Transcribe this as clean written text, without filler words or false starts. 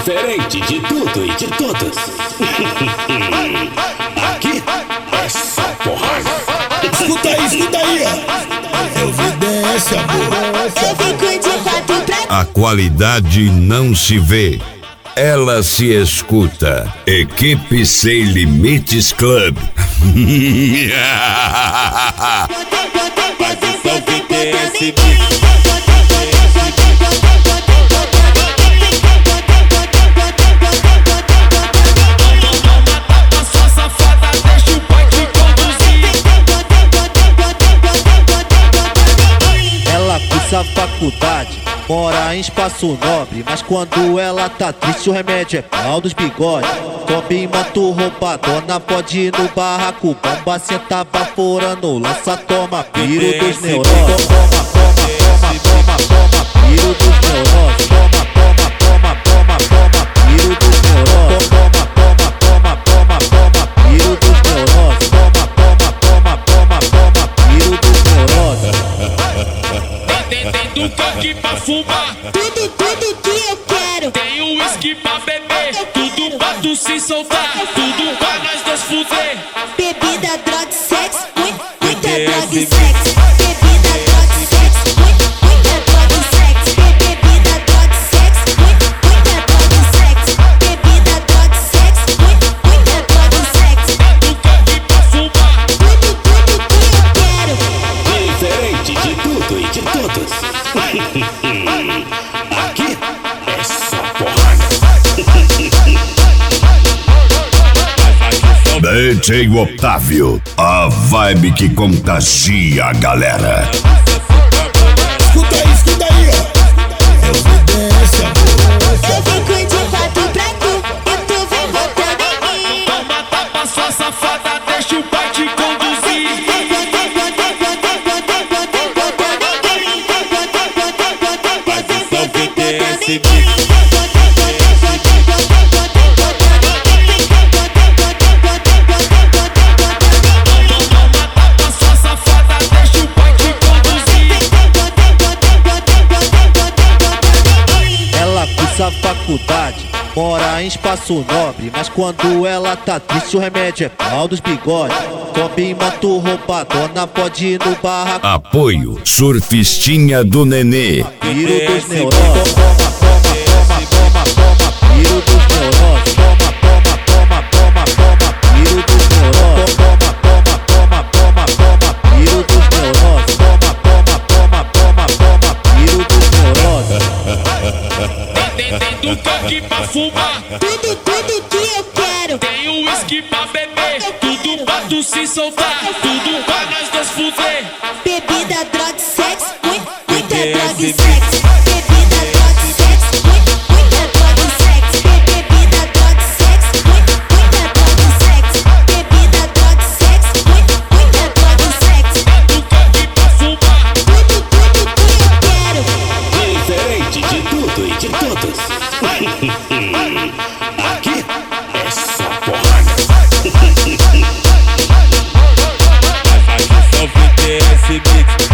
Diferente de tudo e de todos. Aqui é só porrada. Escuta aí, ó. Eu vi desse amor. Eu fico de quatro pra... A qualidade não se vê, ela se escuta. Equipe Sem Limites Club. Ela cursa faculdade, mora em espaço nobre, mas quando ela tá triste o remédio é pau dos bigodes. Sobe em moto roubadona, pode ir no barraco, bomba senta vaporando, lança toma, piro dos neurônios. Toma, piro dos neurônios. Toma, piro dos neurônios. Toma, piro dos neurônios. Toma, piro dos neurônios. Tem do coque pra fumar, Tudo que eu quero. tem o uísque pra beber, tudo pra tu se soltar, tudo pra nós dois fuder. Bebida, droga e sexo. Muita droga e sexo. Bebida, droga e sexo. Muita droga e sexo. Bebida, droga e sexo. Muita droga e sexo. Bebida, droga e sexo. Muita droga e sexo. Do coque pra fumar, Tudo que eu quero. Diferente de tudo e de todos. Aqui é só porrada. DJ Otávio, a vibe que contagia a galera. Escuta aí, ó. Eu vi desse amor. Eu fico de quatro pra tu e tu vem botando em mim. toma tapa sua safada, deixa o pai te conduzir. Toma tapa sua safada, deixa o pai te conduzir. Ela cursa faculdade, mora em espaço nobre, mas quando ela tá triste o remédio é pau dos bigodes. Sobe em moto roubadona, pode ir no barraco, Apoio Surfistinha do Nenê. piro dos neurônios. Piro dos neurônios. Piro dos neurônios. Piro dos neurônios. Piro dos neurônios. Tem do coque pra fumar, Tudo que eu quero. tem o uísque pra beber, tudo pra tu se soltar, tudo pra nós dois fuder. Bebida, droga e sexo. Muita droga e sexo. Bebida, droga e sexo. Muita droga e sexo. Bebida, droga e sexo. Muita droga e sexo. Bebida, droga e sexo. Muita droga e sexo. Do coque pra fumar, Tudo que eu quero. Diferente de tudo e de todos. Aqui é só porrada. só fuder esse mix.